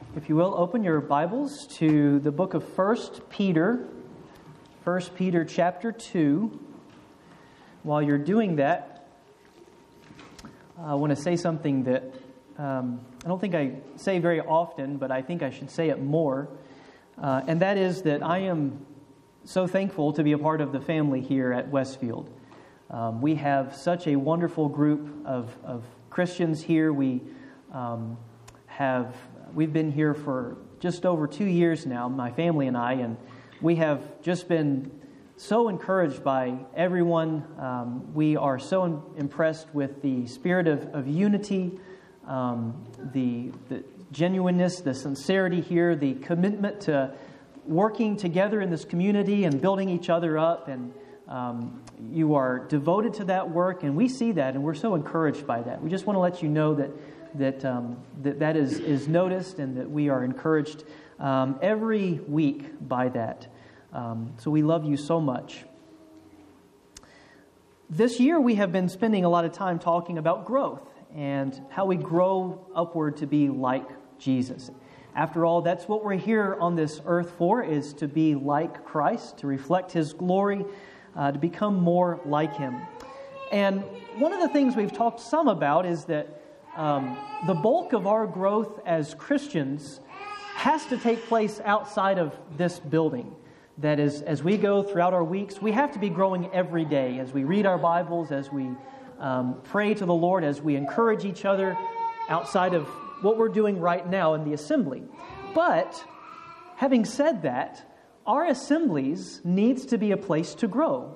If you will, open your Bibles to the book of 1 Peter chapter 2. While you're doing that, I want to say something that I don't think I say very often, but I think I should say it more. And that is that I am so thankful to be a part of the family here at Westfield. We have such a wonderful group of Christians here. We've been here for just over 2 years now, my family and I, and we have just been so encouraged by everyone. We are so impressed with the spirit of unity, the genuineness, the sincerity here, the commitment to working together in this community and building each other up, and you are devoted to that work, and we see that, and we're so encouraged by that. We just want to let you know that is noticed, and that we are encouraged every week by that. So we love you so much. This year we have been spending a lot of time talking about growth and how we grow upward to be like Jesus. After all, that's what we're here on this earth for, is to be like Christ, to reflect His glory, to become more like Him. And one of the things we've talked some about is that the bulk of our growth as Christians has to take place outside of this building. That is, as we go throughout our weeks, we have to be growing every day as we read our Bibles, as we pray to the Lord, as we encourage each other outside of what we're doing right now in the assembly. But having said that, our assemblies needs to be a place to grow.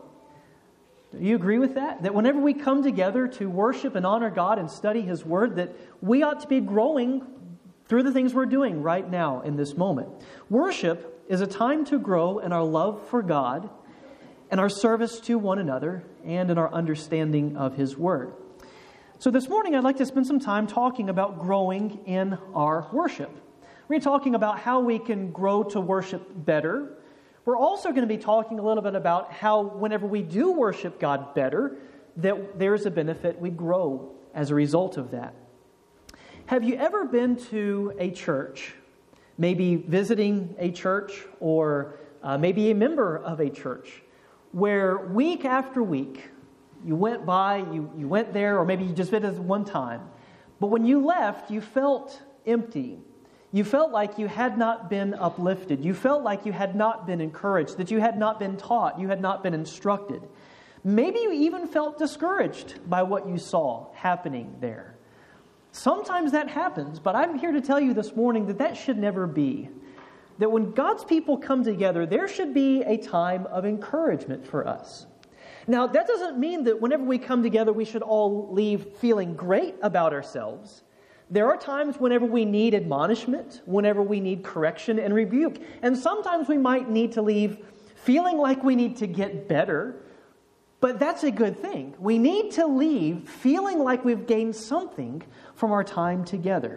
Do you agree with that? That whenever we come together to worship and honor God and study His Word, that we ought to be growing through the things we're doing right now in this moment. Worship is a time to grow in our love for God and our service to one another and in our understanding of His Word. So this morning I'd like to spend some time talking about growing in our worship. We're talking about how we can grow to worship better. We're also going to be talking a little bit about how whenever we do worship God better, that there's a benefit, we grow as a result of that. Have you ever been to a church, maybe visiting a church, or maybe a member of a church, where week after week you went by, you went there, or maybe you just visited one time, but when you left, you felt empty. You felt like you had not been uplifted. You felt like you had not been encouraged, that you had not been taught, you had not been instructed. Maybe you even felt discouraged by what you saw happening there. Sometimes that happens, but I'm here to tell you this morning that should never be. That when God's people come together, there should be a time of encouragement for us. Now, that doesn't mean that whenever we come together, we should all leave feeling great about ourselves. There are times whenever we need admonishment, whenever we need correction and rebuke. And sometimes we might need to leave feeling like we need to get better, but that's a good thing. We need to leave feeling like we've gained something from our time together.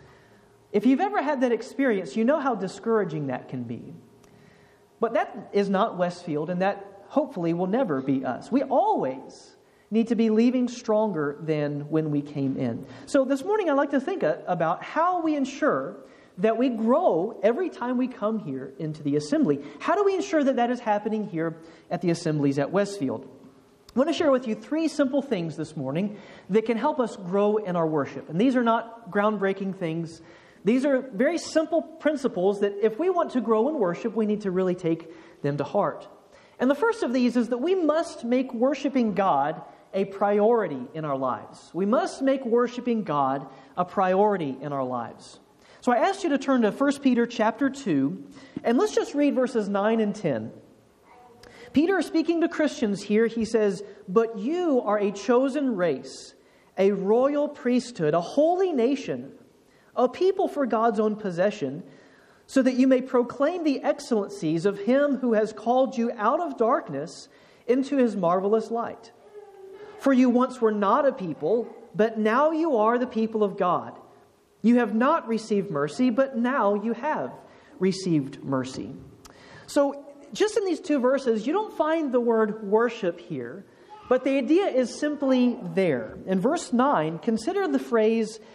If you've ever had that experience, you know how discouraging that can be. But that is not Westfield, and that hopefully will never be us. We always need to be leaving stronger than when we came in. So this morning I'd like to think about how we ensure that we grow every time we come here into the assembly. How do we ensure that is happening here at the assemblies at Westfield? I want to share with you 3 simple things this morning that can help us grow in our worship. And these are not groundbreaking things. These are very simple principles that if we want to grow in worship, we need to really take them to heart. And the first of these is that we must make worshiping God a priority in our lives. We must make worshiping God a priority in our lives. So I asked you to turn to 1 Peter chapter 2, and let's just read verses 9 and 10. Peter is speaking to Christians here. He says, "But you are a chosen race, a royal priesthood, a holy nation, a people for God's own possession, so that you may proclaim the excellencies of Him who has called you out of darkness into His marvelous light. For you once were not a people, but now you are the people of God. You have not received mercy, but now you have received mercy." So, just in these 2 verses, you don't find the word worship here, but the idea is simply there. In verse 9, consider the phrase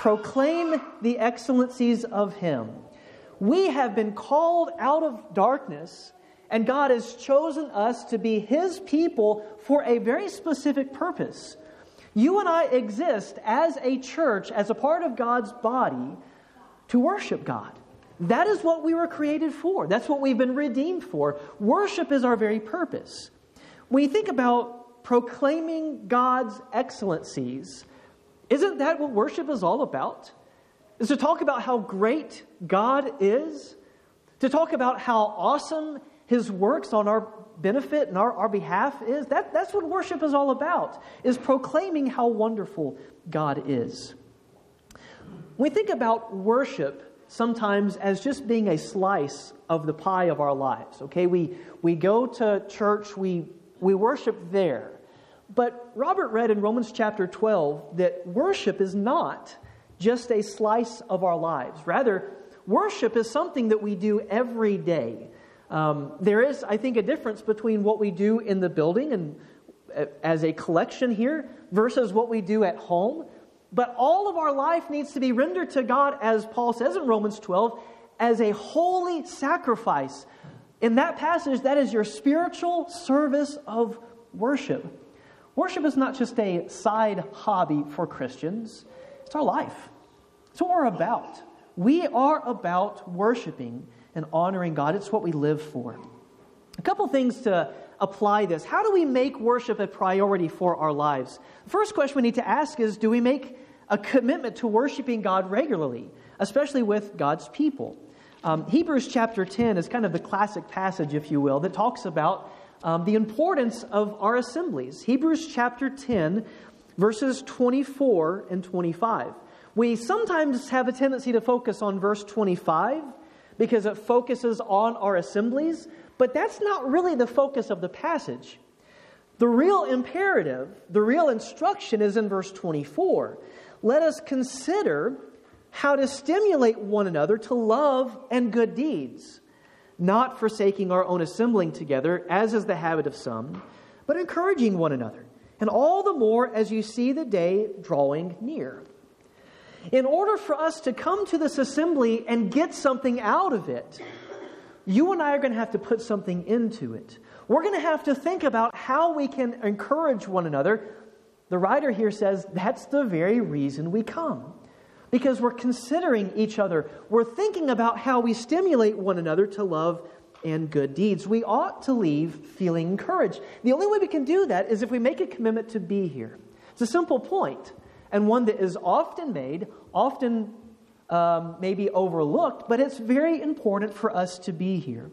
proclaim the excellencies of Him. We have been called out of darkness, and God has chosen us to be His people for a very specific purpose. You and I exist as a church, as a part of God's body, to worship God. That is what we were created for. That's what we've been redeemed for. Worship is our very purpose. When you think about proclaiming God's excellencies, isn't that what worship is all about? Is to talk about how great God is, to talk about how awesome His works on our benefit and our behalf is. That's what worship is all about, is proclaiming how wonderful God is. We think about worship sometimes as just being a slice of the pie of our lives. Okay, we go to church, we worship there. But Robert read in Romans chapter 12 that worship is not just a slice of our lives. Rather, worship is something that we do every day. There is, I think, a difference between what we do in the building and as a collection here versus what we do at home. But all of our life needs to be rendered to God, as Paul says in Romans 12, as a holy sacrifice. In that passage, that is your spiritual service of worship. Worship is not just a side hobby for Christians. It's our life. It's what we're about. We are about worshiping and honoring God. It's what we live for. A couple things to apply this. How do we make worship a priority for our lives? The first question we need to ask is, do we make a commitment to worshiping God regularly, especially with God's people? Hebrews chapter 10 is kind of the classic passage, if you will, that talks about the importance of our assemblies. Hebrews chapter 10, verses 24 and 25. We sometimes have a tendency to focus on verse 25 because it focuses on our assemblies, but that's not really the focus of the passage. The real imperative, the real instruction is in verse 24. Let us consider how to stimulate one another to love and good deeds, not forsaking our own assembling together, as is the habit of some, but encouraging one another, and all the more as you see the day drawing near. In order for us to come to this assembly and get something out of it, you and I are going to have to put something into it. We're going to have to think about how we can encourage one another. The writer here says that's the very reason we come. Because we're considering each other. We're thinking about how we stimulate one another to love and good deeds. We ought to leave feeling encouraged. The only way we can do that is if we make a commitment to be here. It's a simple point, and one that is often made, often maybe overlooked, but it's very important for us to be here.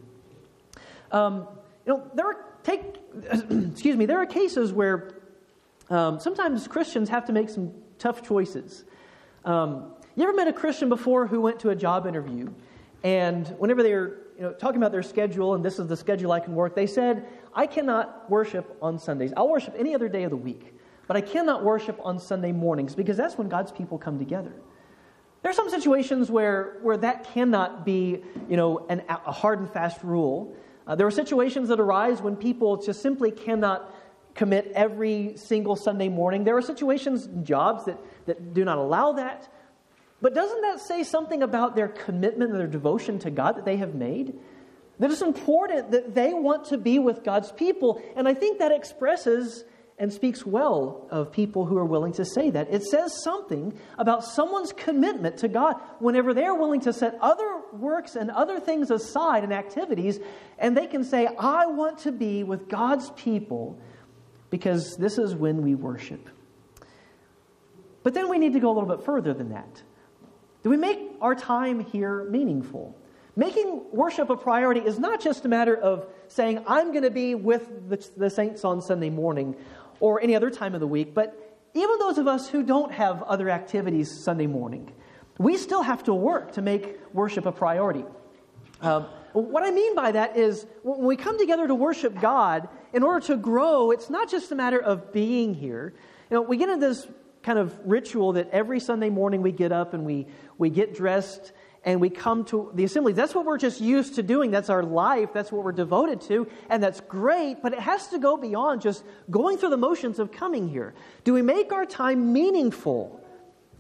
There are cases where sometimes Christians have to make some tough choices. You ever met a Christian before who went to a job interview, and whenever they were talking about their schedule, and this is the schedule I can work, they said, I cannot worship on Sundays. I'll worship any other day of the week, but I cannot worship on Sunday mornings because that's when God's people come together. There are some situations where that cannot be, a hard and fast rule. There are situations that arise when people just simply cannot commit every single Sunday morning. There are situations, jobs that do not allow that. But doesn't that say something about their commitment and their devotion to God that they have made? That it's important that they want to be with God's people. And I think that expresses and speaks well of people who are willing to say that. It says something about someone's commitment to God whenever they're willing to set other works and other things aside and activities, and they can say, I want to be with God's people because this is when we worship. But then we need to go a little bit further than that. Do we make our time here meaningful? Making worship a priority is not just a matter of saying, I'm going to be with the saints on Sunday morning or any other time of the week, but even those of us who don't have other activities Sunday morning, we still have to work to make worship a priority. What I mean by that is when we come together to worship God, in order to grow, it's not just a matter of being here. We get into this kind of ritual that every Sunday morning we get up and we get dressed and we come to the assembly. That's what we're just used to doing. That's our life. That's what we're devoted to. And that's great, but it has to go beyond just going through the motions of coming here. Do we make our time meaningful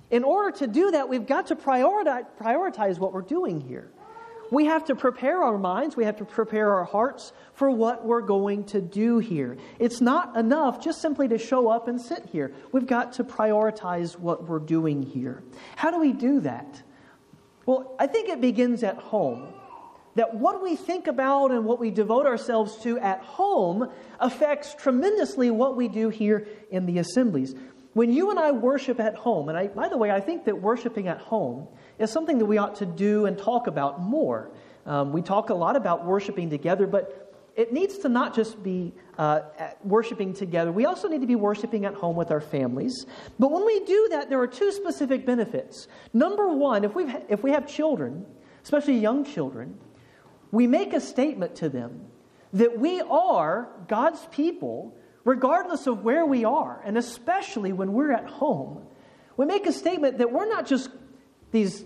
In order to do that, we've got to prioritize what we're doing here. We have to prepare our minds, we have to prepare our hearts for what we're going to do here. It's not enough just simply to show up and sit here. We've got to prioritize what we're doing here. How do we do that? Well, I think it begins at home. That what we think about and what we devote ourselves to at home affects tremendously what we do here in the assemblies. When you and I worship at home, and by the way, I think that worshiping at home is something that we ought to do and talk about more. We talk a lot about worshiping together, but it needs to not just be worshiping together. We also need to be worshiping at home with our families. But when we do that, there are two specific benefits. Number one, if we have children, especially young children, we make a statement to them that we are God's people regardless of where we are, and especially when we're at home. We make a statement that we're not just these,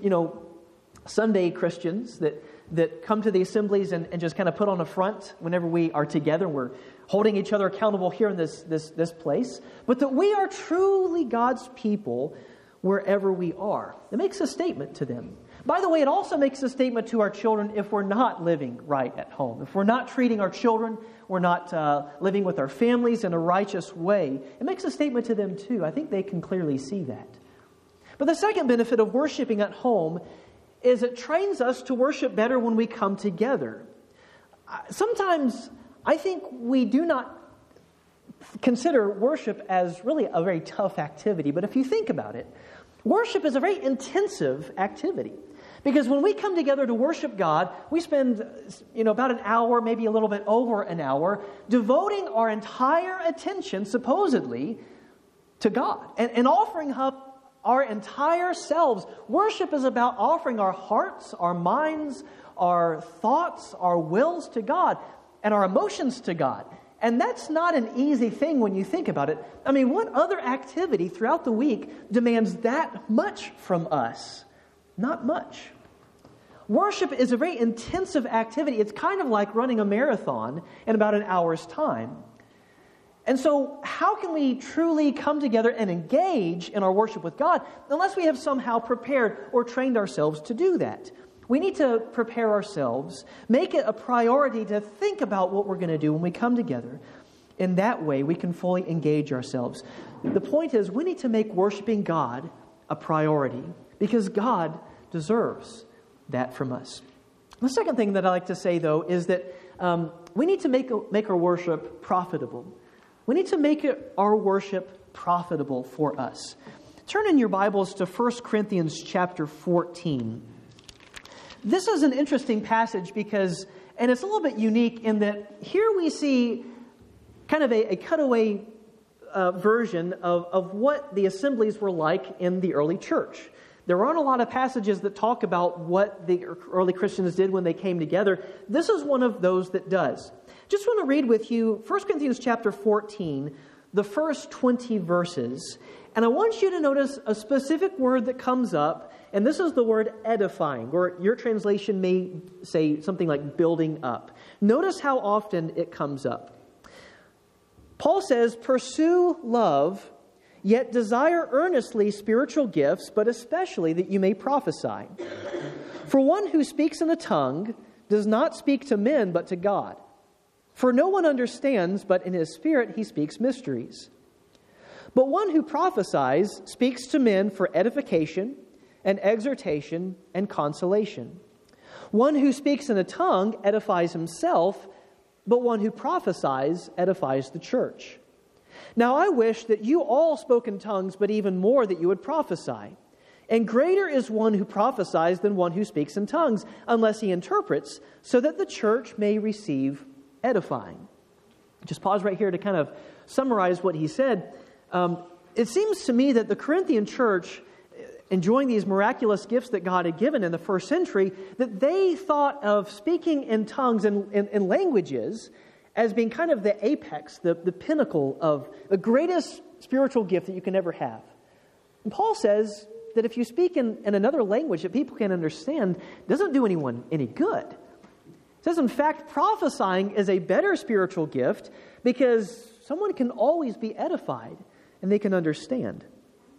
Sunday Christians that come to the assemblies and just kind of put on a front whenever we are together. We're holding each other accountable here in this place, but that we are truly God's people wherever we are. It makes a statement to them. By the way, it also makes a statement to our children if we're not living right at home. If we're not treating our children, we're not living with our families in a righteous way. It makes a statement to them too. I think they can clearly see that. But the second benefit of worshiping at home is it trains us to worship better when we come together. Sometimes I think we do not consider worship as really a very tough activity. But if you think about it, worship is a very intensive activity. Because when we come together to worship God, we spend about an hour, maybe a little bit over an hour, devoting our entire attention, supposedly, to God and offering up our entire selves. Worship is about offering our hearts, our minds, our thoughts, our wills to God, and our emotions to God. And that's not an easy thing when you think about it. I mean, what other activity throughout the week demands that much from us? Not much. Worship is a very intensive activity. It's kind of like running a marathon in about an hour's time. And so how can we truly come together and engage in our worship with God unless we have somehow prepared or trained ourselves to do that? We need to prepare ourselves, make it a priority to think about what we're going to do when we come together. In that way, we can fully engage ourselves. The point is, we need to make worshiping God a priority because God deserves that from us. The second thing that I like to say, though, is that we need to make our worship profitable. We need to make our worship profitable for us. Turn in your Bibles to 1 Corinthians chapter 14. This is an interesting passage and it's a little bit unique in that here we see kind of a cutaway version of what the assemblies were like in the early church. There aren't a lot of passages that talk about what the early Christians did when they came together. This is one of those that does. Just want to read with you 1 Corinthians chapter 14, the first 20 verses. And I want you to notice a specific word that comes up, and this is the word edifying, or your translation may say something like building up. Notice how often it comes up. Paul says, "Pursue love, yet desire earnestly spiritual gifts, but especially that you may prophesy. For one who speaks in a tongue does not speak to men, but to God. For no one understands, but in his spirit he speaks mysteries. But one who prophesies speaks to men for edification and exhortation and consolation. One who speaks in a tongue edifies himself, but one who prophesies edifies the church. Now I wish that you all spoke in tongues, but even more that you would prophesy. And greater is one who prophesies than one who speaks in tongues, unless he interprets, so that the church may receive edifying." Just pause right here to kind of summarize what he said. It seems to me that the Corinthian church, enjoying these miraculous gifts that God had given in the first century, that they thought of speaking in tongues and languages as being kind of the apex, the pinnacle of the greatest spiritual gift that you can ever have. And Paul says that if you speak in another language that people can understand, it doesn't do anyone any good. It says, in fact, prophesying is a better spiritual gift because someone can always be edified and they can understand.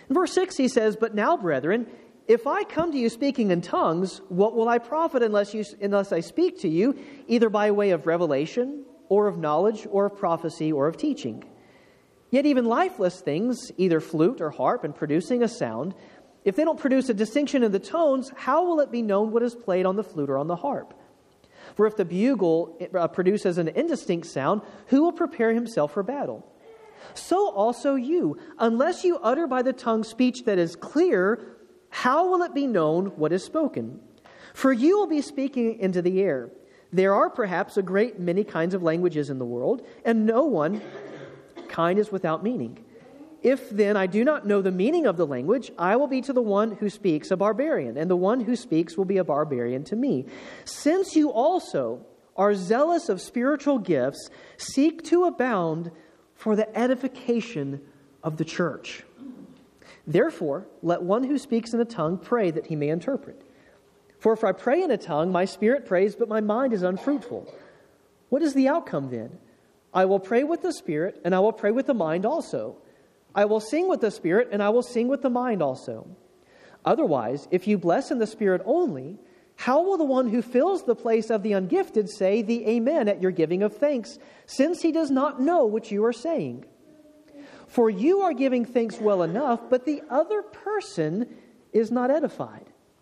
In verse 6 he says, "But now, brethren, if I come to you speaking in tongues, what will I profit unless I speak to you, either by way of revelation, or of knowledge, or of prophecy, or of teaching? Yet even lifeless things, either flute or harp, and producing a sound, if they don't produce a distinction in the tones, how will it be known what is played on the flute or on the harp? For if the bugle produces an indistinct sound, who will prepare himself for battle? So also you, unless you utter by the tongue speech that is clear, how will it be known what is spoken? For you will be speaking into the air. There are perhaps a great many kinds of languages in the world, and no one kind is without meaning. If then I do not know the meaning of the language, I will be to the one who speaks a barbarian, and the one who speaks will be a barbarian to me. Since you also are zealous of spiritual gifts, seek to abound for the edification of the church. Therefore, let one who speaks in a tongue pray that he may interpret. For if I pray in a tongue, my spirit prays, but my mind is unfruitful. What is the outcome then? I will pray with the spirit, and I will pray with the mind also. I will sing with the spirit, and I will sing with the mind also. Otherwise, if you bless in the spirit only, how will the one who fills the place of the ungifted say the amen at your giving of thanks, since he does not know what you are saying? For you are giving thanks well enough, but the other person is not edified.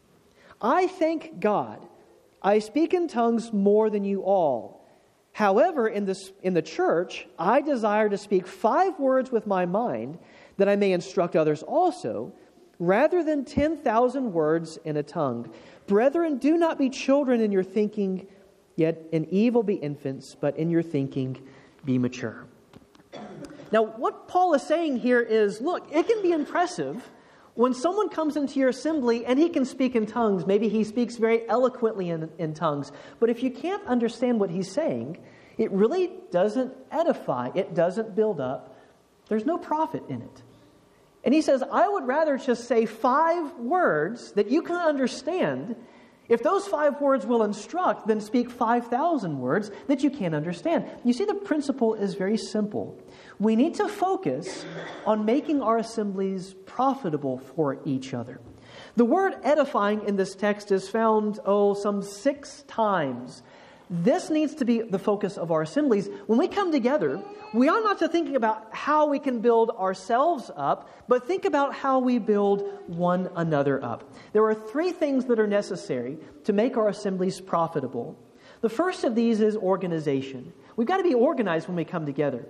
I thank God. I speak in tongues more than you all. However, in the church, I desire to speak 5 words with my mind, that I may instruct others also, rather than 10,000 words in a tongue. Brethren, do not be children in your thinking, yet in evil be infants, but in your thinking be mature." Now, what Paul is saying here is, look, it can be impressive when someone comes into your assembly and he can speak in tongues. Maybe he speaks very eloquently in tongues. But if you can't understand what he's saying, it really doesn't edify. It doesn't build up. There's no profit in it. And he says, I would rather just say 5 words that you can understand. If those 5 words will instruct, then speak 5,000 words that you can't understand. You see, the principle is very simple. We need to focus on making our assemblies profitable for each other. The word edifying in this text is found, some 6 times. This needs to be the focus of our assemblies. When we come together, we are not to thinking about how we can build ourselves up, but think about how we build one another up. There are 3 things that are necessary to make our assemblies profitable. The first of these is organization. We've got to be organized when we come together.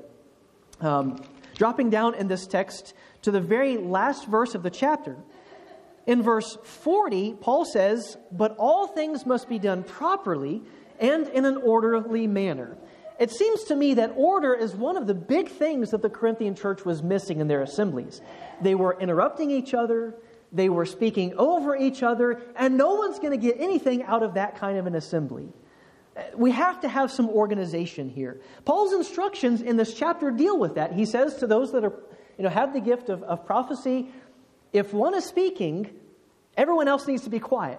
Dropping down in this text to the very last verse of the chapter, in verse 40, Paul says, "But all things must be done properly and in an orderly manner." It seems to me that order is one of the big things that the Corinthian church was missing in their assemblies. They were interrupting each other, they were speaking over each other, and no one's going to get anything out of that kind of an assembly. We have to have some organization here. Paul's instructions in this chapter deal with that. He says to those that are, have the gift of prophecy, if one is speaking, everyone else needs to be quiet.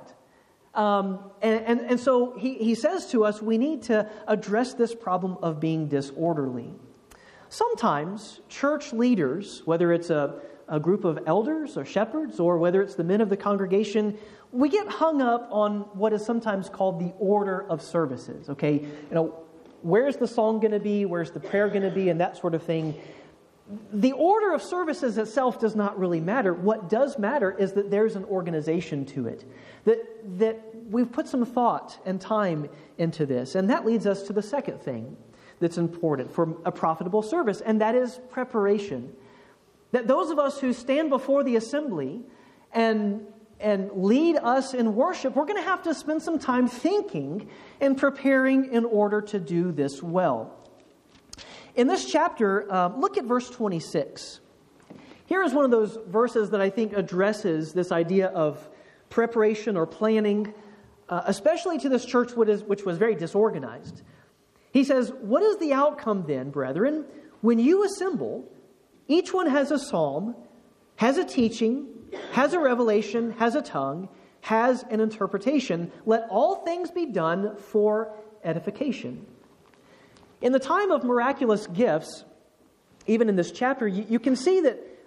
And so he says to us, we need to address this problem of being disorderly. Sometimes church leaders, whether it's a group of elders or shepherds, or whether it's the men of the congregation, we get hung up on what is sometimes called the order of services. Okay, where's the song going to be? Where's the prayer going to be? And that sort of thing. The order of services itself does not really matter. What does matter is that there's an organization to it. That we've put some thought and time into this. And that leads us to the second thing that's important for a profitable service, and that is preparation. That those of us who stand before the assembly and lead us in worship, we're going to have to spend some time thinking and preparing in order to do this well. In this chapter, look at verse 26. Here is one of those verses that I think addresses this idea of preparation or planning, especially to this church which was very disorganized. He says, "What is the outcome then, brethren? When you assemble, each one has a psalm, has a teaching, has a revelation, has a tongue, has an interpretation. Let all things be done for edification." In the time of miraculous gifts, even in this chapter, you can see that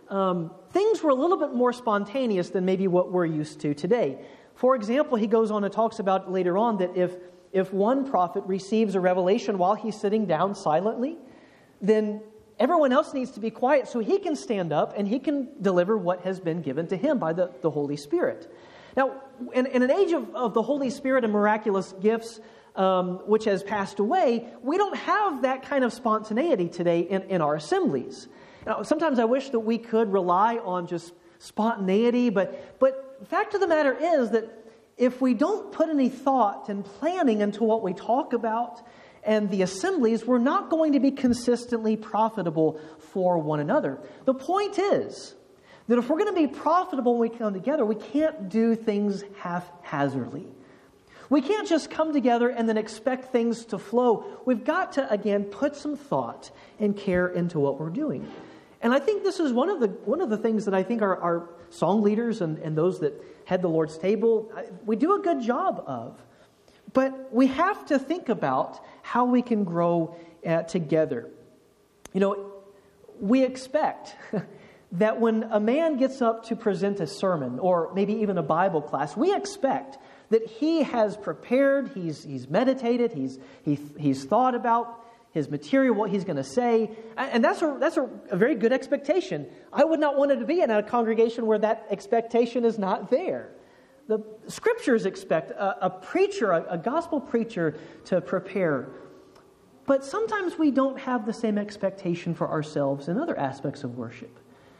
things were a little bit more spontaneous than maybe what we're used to today. For example, he goes on and talks about later on that if one prophet receives a revelation while he's sitting down silently, then everyone else needs to be quiet so he can stand up and he can deliver what has been given to him by the Holy Spirit. Now, in an age of the Holy Spirit and miraculous gifts, which has passed away, we don't have that kind of spontaneity today in our assemblies. Now, sometimes I wish that we could rely on just spontaneity, but the fact of the matter is that if we don't put any thought and planning into what we talk about and the assemblies, we're not going to be consistently profitable for one another. The point is that if we're going to be profitable when we come together, we can't do things haphazardly. We can't just come together and then expect things to flow. We've got to, again, put some thought and care into what we're doing. And I think this is one of the things that I think our song leaders and those that head the Lord's table, we do a good job of. But we have to think about how we can grow together. You know, we expect that when a man gets up to present a sermon or maybe even a Bible class, we expect that he has prepared, he's meditated, he's thought about his material, what he's going to say, and that's a very good expectation. I would not want to be in a congregation where that expectation is not there. The Scriptures expect a preacher, a gospel preacher, to prepare. But sometimes we don't have the same expectation for ourselves in other aspects of worship.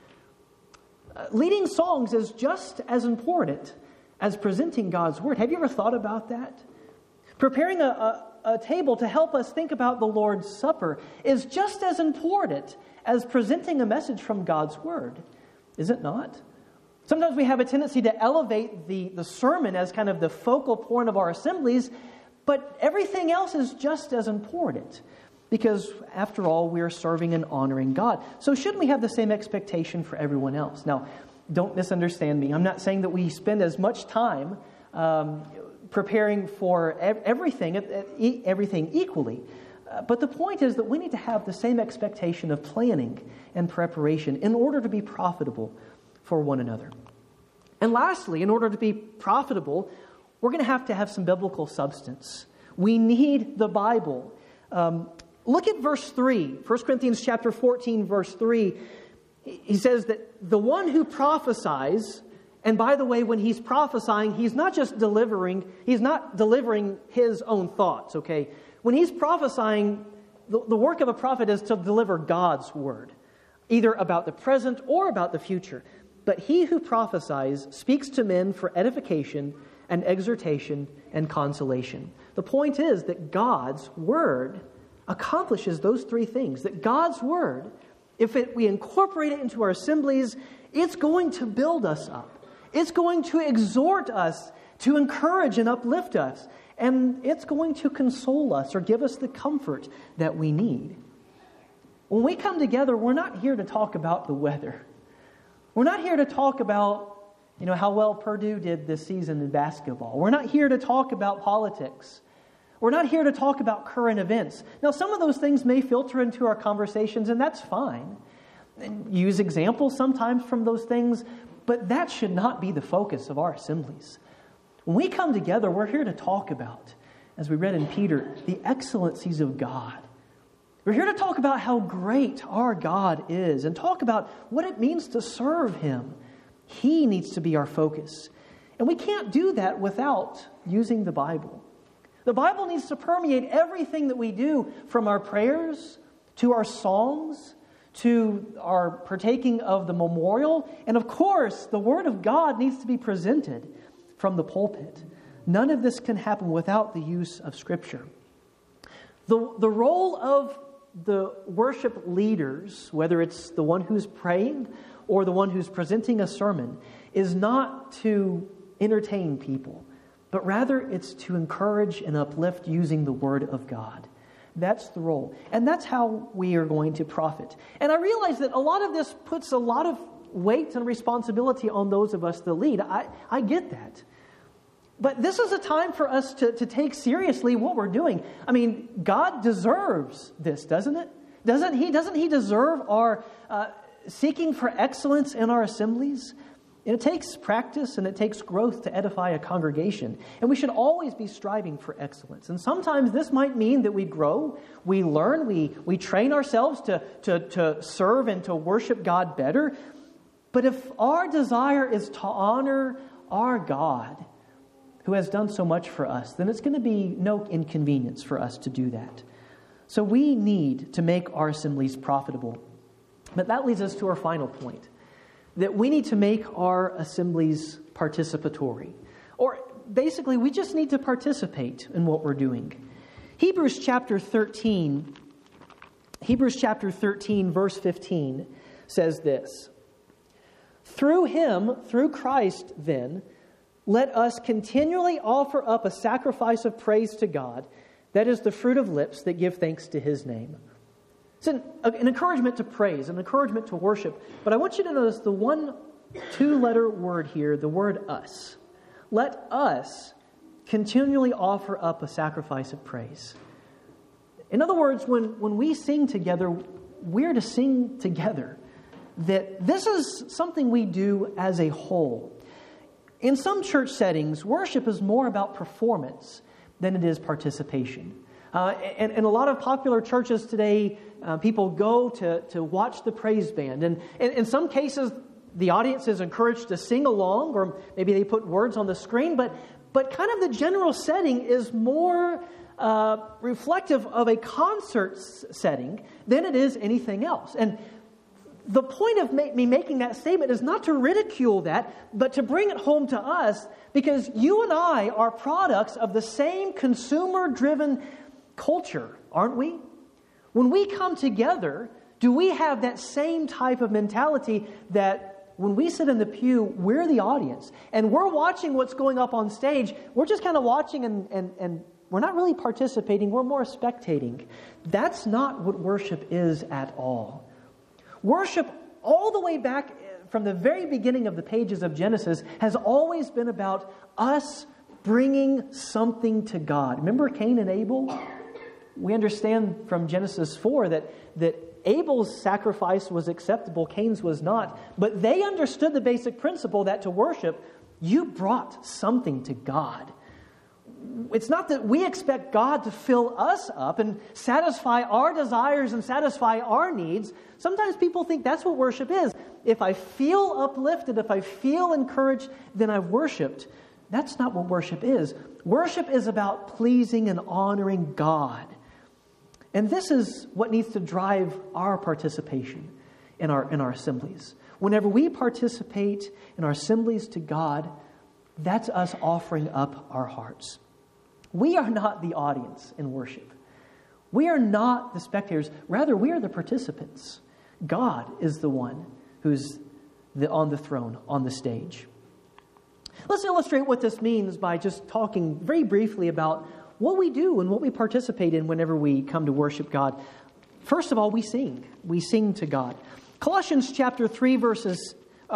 Leading songs is just as important as presenting God's Word. Have you ever thought about that? Preparing a table to help us think about the Lord's Supper is just as important as presenting a message from God's Word. Is it not? Sometimes we have a tendency to elevate the sermon as kind of the focal point of our assemblies, but everything else is just as important because, after all, we are serving and honoring God. So shouldn't we have the same expectation for everyone else? Now, don't misunderstand me. I'm not saying that we spend as much time preparing for everything equally. But the point is that we need to have the same expectation of planning and preparation in order to be profitable for one another. And lastly, in order to be profitable, we're going to have some biblical substance. We need the Bible. Look at verse 3, 1 Corinthians chapter 14, verse 3. He says that the one who prophesies, and by the way, when he's prophesying, he's not delivering his own thoughts, okay? When he's prophesying, the work of a prophet is to deliver God's word, either about the present or about the future. But he who prophesies speaks to men for edification and exhortation and consolation. The point is that God's word accomplishes those three things. That God's word, if we incorporate it into our assemblies, it's going to build us up. It's going to exhort us, to encourage and uplift us. And it's going to console us or give us the comfort that we need. When we come together, we're not here to talk about the weather. We're not here to talk about, how well Purdue did this season in basketball. We're not here to talk about politics. We're not here to talk about current events. Now, some of those things may filter into our conversations, and that's fine. And use examples sometimes from those things, but that should not be the focus of our assemblies. When we come together, we're here to talk about, as we read in Peter, the excellencies of God. We're here to talk about how great our God is and talk about what it means to serve Him. He needs to be our focus. And we can't do that without using the Bible. The Bible needs to permeate everything that we do, from our prayers to our songs to our partaking of the memorial. And of course, the Word of God needs to be presented from the pulpit. None of this can happen without the use of Scripture. The role of the worship leaders, whether it's the one who's praying or the one who's presenting a sermon, is not to entertain people, but rather it's to encourage and uplift using the Word of God. That's the role. And that's how we are going to profit. And I realize that a lot of this puts a lot of weight and responsibility on those of us that lead. I get that. But this is a time for us to take seriously what we're doing. I mean, God deserves this, doesn't it? Doesn't He deserve our seeking for excellence in our assemblies. And it takes practice and it takes growth to edify a congregation. And we should always be striving for excellence. And sometimes this might mean that we grow, we learn, we train ourselves to serve and to worship God better. But if our desire is to honor our God, who has done so much for us, then it's going to be no inconvenience for us to do that. So we need to make our assemblies profitable. But that leads us to our final point, that we need to make our assemblies participatory. Or basically, we just need to participate in what we're doing. Hebrews chapter 13, verse 15 says this: "Through him, through Christ, then, let us continually offer up a sacrifice of praise to God, that is the fruit of lips that give thanks to his name." It's an encouragement to praise, an encouragement to worship. But I want you to notice the one two-letter word here, the word us. Let us continually offer up a sacrifice of praise. In other words, when we sing together, we're to sing together. That this is something we do as a whole. In some church settings, worship is more about performance than it is participation. And in a lot of popular churches today, people go to watch the praise band. And in some cases, the audience is encouraged to sing along, or maybe they put words on the screen. But kind of the general setting is more reflective of a concert setting than it is anything else. And the point of me making that statement is not to ridicule that, but to bring it home to us, because you and I are products of the same consumer-driven culture, aren't we? When we come together, do we have that same type of mentality that when we sit in the pew, we're the audience, and we're watching what's going up on stage, we're just kind of watching and we're not really participating, we're more spectating. That's not what worship is at all. Worship, all the way back from the very beginning of the pages of Genesis, has always been about us bringing something to God. Remember Cain and Abel? We understand from Genesis 4 that Abel's sacrifice was acceptable, Cain's was not. But they understood the basic principle that to worship, you brought something to God. It's not that we expect God to fill us up and satisfy our desires and satisfy our needs. Sometimes people think that's what worship is. If I feel uplifted, if I feel encouraged, then I've worshiped. That's not what worship is. Worship is about pleasing and honoring God. And this is what needs to drive our participation in our assemblies. Whenever we participate in our assemblies to God, that's us offering up our hearts. We are not the audience in worship. We are not the spectators. Rather, we are the participants. God is the one who's on the throne, on the stage. Let's illustrate what this means by just talking very briefly about what we do and what we participate in whenever we come to worship God. First of all, we sing. We sing to God. Colossians chapter 3, verse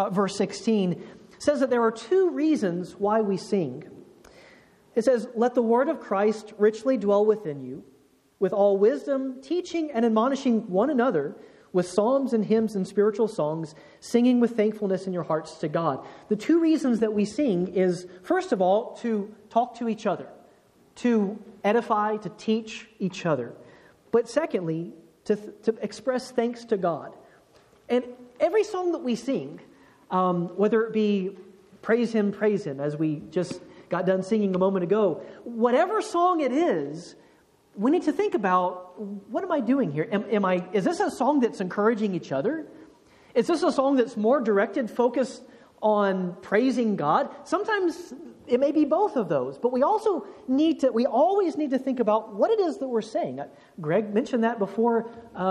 16 says that there are two reasons why we sing. It says, "Let the word of Christ richly dwell within you, with all wisdom, teaching and admonishing one another with psalms and hymns and spiritual songs, singing with thankfulness in your hearts to God." The two reasons that we sing is, first of all, to talk to each other, to edify, to teach each other. But secondly, to express thanks to God. And every song that we sing, whether it be praise Him, as we just got done singing a moment ago, whatever song it is, we need to think about, what am I doing here? Is this a song that's encouraging each other? Is this a song that's more directed, focused on praising God? Sometimes it may be both of those, but we always need to think about what it is that we're saying. Greg mentioned that before,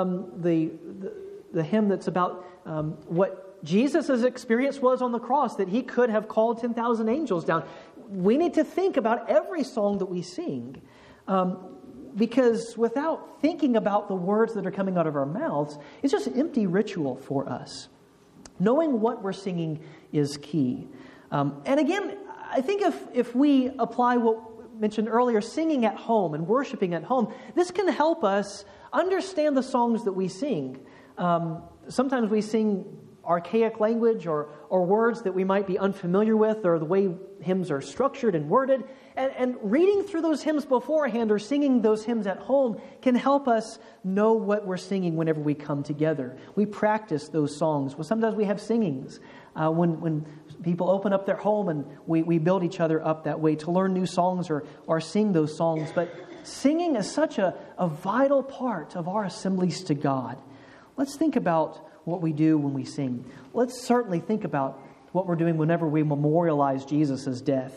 the hymn that's about what Jesus' experience was on the cross, that He could have called 10,000 angels down. We need to think about every song that we sing, because without thinking about the words that are coming out of our mouths, it's just an empty ritual for us. Knowing what we're singing is key. And again, I think if we apply what we mentioned earlier, singing at home and worshiping at home, this can help us understand the songs that we sing. Sometimes we sing archaic language or words that we might be unfamiliar with, or the way hymns are structured and worded. And reading through those hymns beforehand or singing those hymns at home can help us know what we're singing whenever we come together. We practice those songs. Well, sometimes we have singings when people open up their home, and we build each other up that way to learn new songs or sing those songs. But singing is such a vital part of our assemblies to God. Let's think about what we do when we sing. Let's certainly think about what we're doing whenever we memorialize Jesus' death.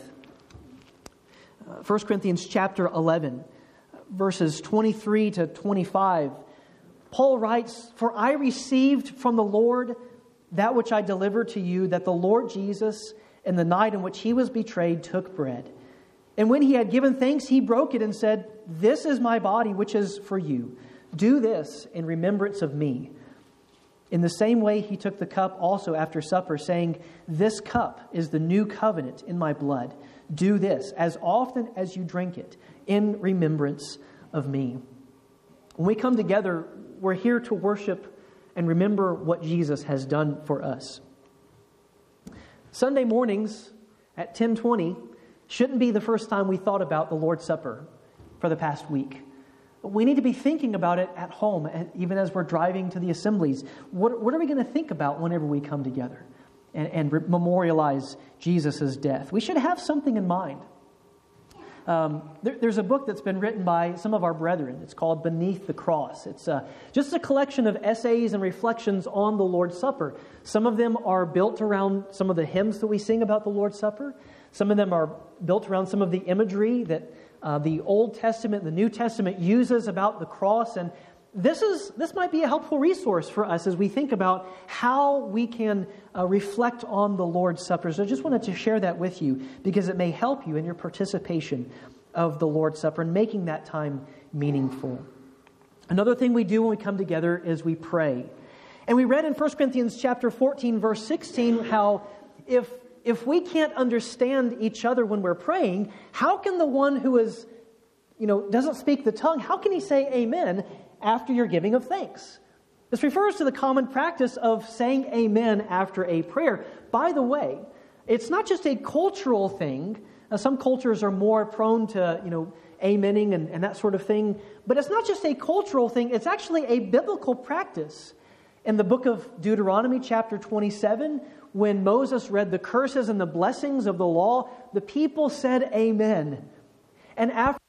1 Corinthians chapter 11, verses 23 to 25, Paul writes, "For I received from the Lord that which I delivered to you, that the Lord Jesus, in the night in which he was betrayed, took bread. And when he had given thanks, he broke it and said, 'This is my body, which is for you. Do this in remembrance of me.' In the same way, he took the cup also after supper, saying, 'This cup is the new covenant in my blood. Do this as often as you drink it in remembrance of me.'" When we come together, we're here to worship and remember what Jesus has done for us. Sunday mornings at 10:20 shouldn't be the first time we thought about the Lord's Supper for the past week. We need to be thinking about it at home, even as we're driving to the assemblies. What are we going to think about whenever we come together and memorialize Jesus' death? We should have something in mind. There's a book that's been written by some of our brethren. It's called Beneath the Cross. It's just a collection of essays and reflections on the Lord's Supper. Some of them are built around some of the hymns that we sing about the Lord's Supper. Some of them are built around some of the imagery that the Old Testament and the New Testament uses about the cross. And this might be a helpful resource for us as we think about how we can reflect on the Lord's Supper. So I just wanted to share that with you because it may help you in your participation of the Lord's Supper and making that time meaningful. Another thing we do when we come together is we pray. And we read in 1 Corinthians chapter 14, verse 16, how if we can't understand each other when we're praying, how can the one who doesn't speak the tongue, how can he say amen after your giving of thanks? This refers to the common practice of saying amen after a prayer. By the way, it's not just a cultural thing. Some cultures are more prone to, amening and that sort of thing. But it's not just a cultural thing. It's actually a biblical practice. In the book of Deuteronomy, chapter 27, when Moses read the curses and the blessings of the law, the people said amen. And after